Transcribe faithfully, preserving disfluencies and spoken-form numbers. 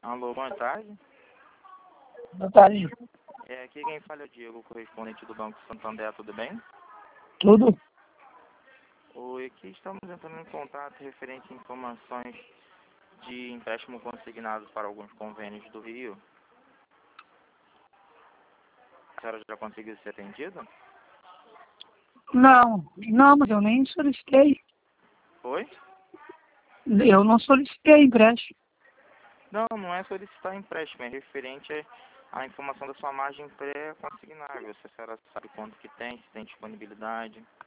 Alô, boa tarde. Boa tarde. É, aqui quem fala é o Diego, correspondente do Banco Santander, tudo bem? Tudo? Oi, aqui estamos entrando em contato referente a informações de empréstimo consignado para alguns convênios do Rio. A senhora já conseguiu ser atendida? Não, não, mas eu nem solicitei. Oi? Eu não solicitei empréstimo. Não, não é solicitar empréstimo, é referente à informação da sua margem pré-consignável. Se a senhora sabe quanto que tem, se tem disponibilidade.